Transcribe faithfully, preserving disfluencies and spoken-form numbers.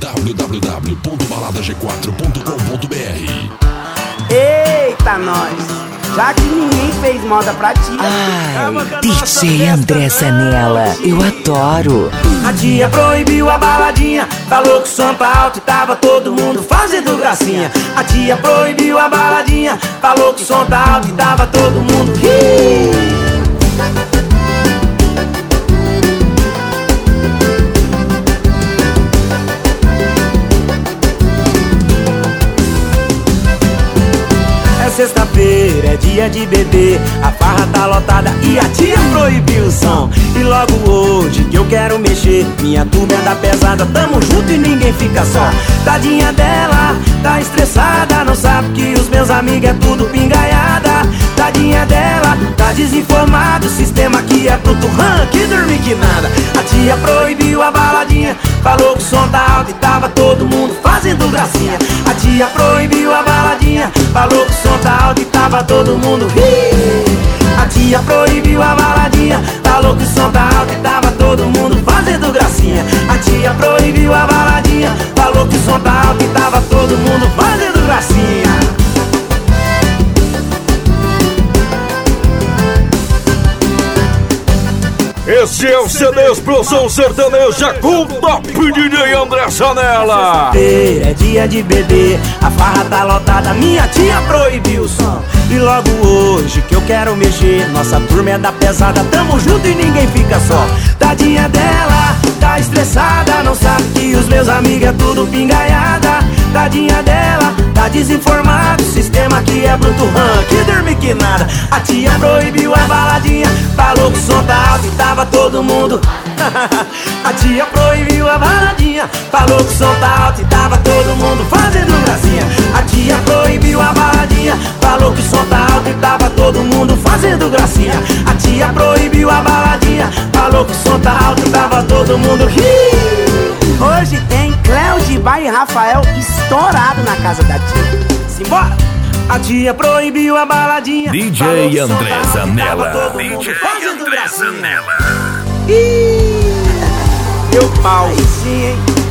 w w w ponto balada g quatro ponto com ponto b r. Eita, nós! Já que ninguém fez moda pra ti. Ai, D J André Zanella, eu adoro. A tia proibiu a baladinha, falou que o som tá alto e tava todo mundo fazendo gracinha. A tia proibiu a baladinha, falou que o som tá alto e tava todo mundo rindo. Sexta-feira é dia de beber, a farra tá lotada e a tia proibiu o som. E logo hoje que eu quero mexer, minha turma é da pesada, tamo junto e ninguém fica só. Tadinha dela, tá estressada, não sabe que os meus amigos é tudo pingaiada. Tadinha dela, tá desinformado, o sistema aqui é bruto, hum, que dorme que nada. A tia proibiu a baladinha, falou que o som tá alto e tava todo mundo fazendo gracinha. A tia proibiu a baladinha, falou que o som tá alto e tava todo mundo rindo. A tia proibiu a baladinha, falou que o som tá alto e tava todo mundo fazendo gracinha. A tia proibiu a baladinha, falou que o som tá alto e tava todo mundo fazendo gracinha. Esse é o C D Explosão Sertaneja com Top D J André Zanella. É dia de beber, a farra tá lotada, minha tia proibiu o som. E logo hoje que eu quero mexer, nossa turma é da pesada, tamo junto e ninguém fica só. Tadinha dela, tá estressada, não sabe que os meus amigos é tudo pingaiada. Tadinha dela, tá desinformado, o sistema aqui é bruto, hum, que dorme que nada. A tia proibiu a baladinha, falou que o som tá alto e tava todo mundo. A tia proibiu a baladinha, falou que o som tá alto e tava todo mundo fazendo gracinha. A tia proibiu a baladinha, falou que o som tá alto e tava todo mundo fazendo gracinha. A tia proibiu a baladinha, falou que o som tá alto e tava todo mundo rindo. Hoje tem Cléo de Bairro e Rafael estourado na casa da tia. Simbora! A tia proibiu a baladinha, D J André Zanella. D J André Zanella. Ih, meu pau. Aí sim, hein?